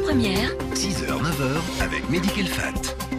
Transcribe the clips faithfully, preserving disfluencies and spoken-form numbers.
première. six heures neuf heures avec Medical Fat.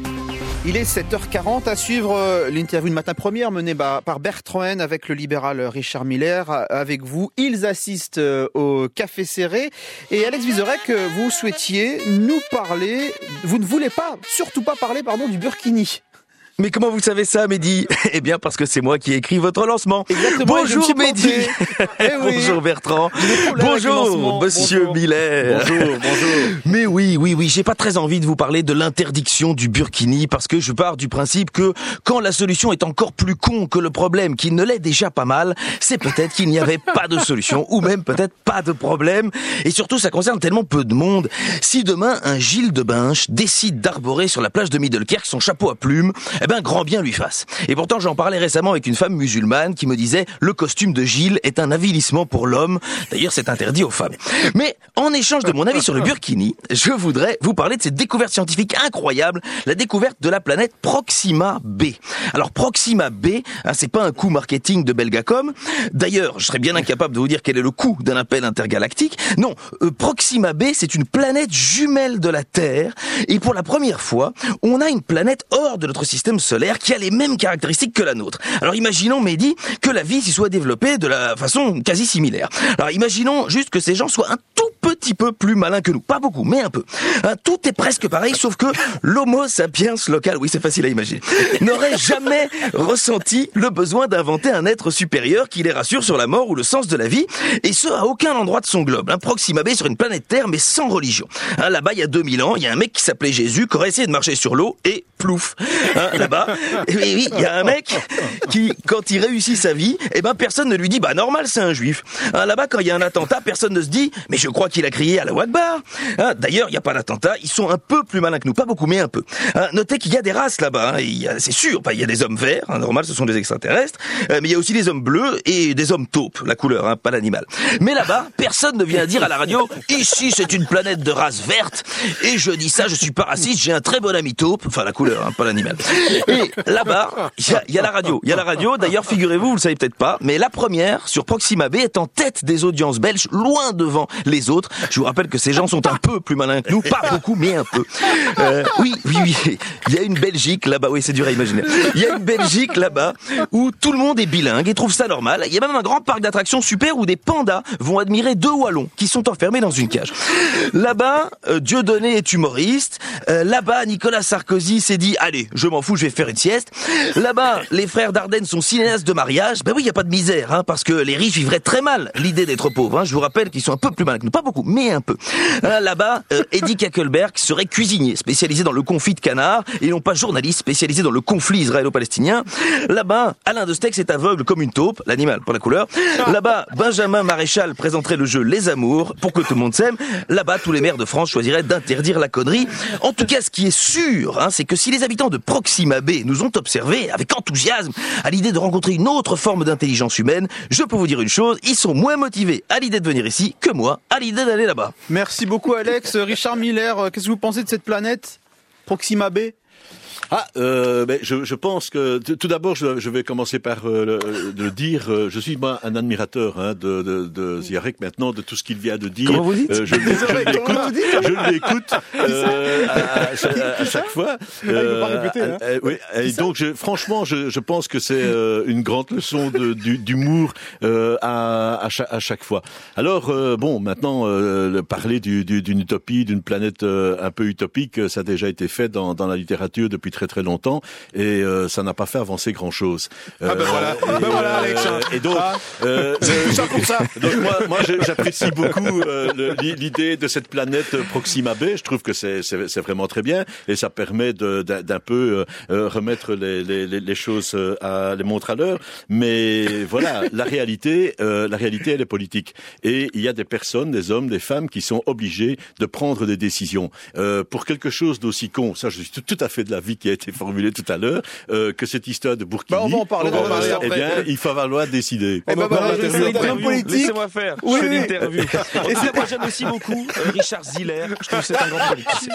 Il est sept heures quarante, à suivre l'interview de Matin Première menée par Bertrand Haine avec le libéral Richard Miller. Avec vous, ils assistent au Café Serré. Et Alex Vizorek, vous souhaitiez nous parler, vous ne voulez pas, surtout pas parler, pardon, du Burkini. Mais comment vous savez ça, Mehdi ? Eh bien, parce que c'est moi qui ai écrit votre lancement. Exactement. Bonjour, Mehdi. Eh oui. Bonjour, Bertrand. Bonjour, monsieur bonjour. Miller. Bonjour, bonjour. Mais oui, oui, oui, j'ai pas très envie de vous parler de l'interdiction du burkini parce que je pars du principe que quand la solution est encore plus con que le problème, qui ne l'est déjà pas mal, c'est peut-être qu'il n'y avait pas de solution ou même peut-être pas de problème. Et surtout, ça concerne tellement peu de monde. Si demain, un Gilles de Binche décide d'arborer sur la plage de Middelkerk son chapeau à plumes, eh ben, grand bien lui fasse. Et pourtant, j'en parlais récemment avec une femme musulmane qui me disait « Le costume de Gilles est un avilissement pour l'homme. D'ailleurs, c'est interdit aux femmes. » Mais, en échange de mon avis sur le burkini, je voudrais vous parler de cette découverte scientifique incroyable, la découverte de la planète Proxima b. Alors, Proxima b, hein, c'est pas un coup marketing de Belgacom. D'ailleurs, je serais bien incapable de vous dire quel est le coût d'un appel intergalactique. Non, euh, Proxima b, c'est une planète jumelle de la Terre. Et pour la première fois, on a une planète hors de notre système solaire qui a les mêmes caractéristiques que la nôtre. Alors imaginons, Mehdi, que la vie s'y soit développée de la façon quasi similaire. Alors imaginons juste que ces gens soient un tout petit peu plus malins que nous. Pas beaucoup, mais un peu. Hein, tout est presque pareil, sauf que l'homo sapiens local, oui c'est facile à imaginer, n'aurait jamais ressenti le besoin d'inventer un être supérieur qui les rassure sur la mort ou le sens de la vie, et ce à aucun endroit de son globe. Hein, Proxima b sur une planète Terre, mais sans religion. Hein, là-bas, il y a deux mille ans, il y a un mec qui s'appelait Jésus, qui aurait essayé de marcher sur l'eau, et plouf. Hein, là-bas, et oui, oui, il y a un mec qui, quand il réussit sa vie, eh ben personne ne lui dit bah normal, c'est un juif. Hein, là-bas, quand il y a un attentat, personne ne se dit mais je crois qu'il a crié à la Akbar. Hein, d'ailleurs, il y a pas d'attentat, ils sont un peu plus malins que nous, pas beaucoup, mais un peu. Hein, notez qu'il y a des races là-bas. Hein, il y a, c'est sûr, il y a des hommes verts, hein, normal, ce sont des extraterrestres, euh, mais il y a aussi des hommes bleus et des hommes taupes, la couleur, hein, pas l'animal. Mais là-bas, personne ne vient dire à la radio ici c'est une planète de race verte. Et je dis ça, je suis pas raciste, j'ai un très bon ami taupe, enfin la couleur, hein, pas l'animal. Et là-bas, il y, y a la radio. Il y a la radio, d'ailleurs, figurez-vous, vous le savez peut-être pas, mais la première, sur Proxima b, est en tête des audiences belges, loin devant les autres. Je vous rappelle que ces gens sont un peu plus malins que nous, pas beaucoup, mais un peu. Euh, oui, oui, oui. Il y a une Belgique là-bas, oui, c'est dur à imaginer. Il y a une Belgique là-bas où tout le monde est bilingue et trouve ça normal. Il y a même un grand parc d'attractions super où des pandas vont admirer deux wallons qui sont enfermés dans une cage. Là-bas, euh, Dieudonné est humoriste. Euh, là-bas, Nicolas Sarkozy s'est dit, allez, je m'en fous, je vais faire une sieste. Là-bas, les frères Dardenne sont cinéastes de mariage. Ben oui, il y a pas de misère, hein, parce que les riches vivraient très mal l'idée d'être pauvres. Hein. Je vous rappelle qu'ils sont un peu plus malins que nous, pas beaucoup, mais un peu. Hein, là-bas, euh, Eddie Kakelberg serait cuisinier, spécialisé dans le confit de canard, et non pas journaliste spécialisé dans le conflit israélo-palestinien. Là-bas, Alain Destex est aveugle comme une taupe, l'animal pour la couleur. Là-bas, Benjamin Maréchal présenterait le jeu Les Amours pour que tout le monde s'aime. Là-bas, tous les maires de France choisiraient d'interdire la connerie. En tout cas, ce qui est sûr, hein, c'est que si les habitants de Proxima b nous ont observés avec enthousiasme à l'idée de rencontrer une autre forme d'intelligence humaine, je peux vous dire une chose, ils sont moins motivés à l'idée de venir ici que moi à l'idée d'aller là-bas. Merci beaucoup Alex. Richard Miller, qu'est-ce que vous pensez de cette planète Proxima b ? Ah, euh, ben, je, je pense que t- tout d'abord, je, je vais commencer par euh, le, de le dire. Euh, je suis moi un admirateur hein, de, de, de Ziarek maintenant, de tout ce qu'il vient de dire. Comment vous dites euh, Je, je, je l'écoute, je l'écoute euh, à, à, à chaque fois. Euh, ah, répéter, hein. euh, oui, et donc, je, franchement, je, je pense que c'est euh, une grande leçon de, du, d'humour euh, à, à, chaque, à chaque fois. Alors, euh, bon, maintenant, euh, le parler du, du, d'une utopie, d'une planète euh, un peu utopique, ça a déjà été fait dans, dans la littérature depuis très très longtemps et euh, ça n'a pas fait avancer grand chose. Euh, ah ben voilà, et, ben voilà Alex. Et donc, ah. euh, tout ça pour ça. Donc moi, moi j'apprécie beaucoup euh, le, l'idée de cette planète Proxima b. Je trouve que c'est, c'est, c'est vraiment très bien et ça permet de, d'un, d'un peu euh, remettre les, les, les choses à les montres à l'heure. Mais voilà, la réalité, euh, la réalité, elle est politique. Et il y a des personnes, des hommes, des femmes qui sont obligés de prendre des décisions euh, pour quelque chose d'aussi con. Ça, je suis tout, tout à fait de l'avis qui a été formulé tout à l'heure, euh, que cette histoire de Burkini, bah on va en parler, on va euh, après. Eh bien, il va falloir décider. Eh ben voilà, je suis un homme politique. Laissez-moi faire, Oui, je fais oui. l'interview. Et c'est moi j'aime aussi beaucoup euh, Richard Ziller, je trouve que c'est un grand politicien.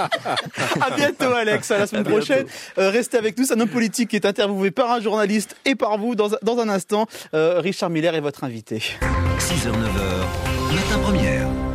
À bientôt Alex, à la semaine prochaine. Euh, restez avec nous, c'est un homme politique qui est interviewé par un journaliste et par vous dans, dans un instant. Euh, Richard Miller est votre invité. six heures neuf heures, Matin Première.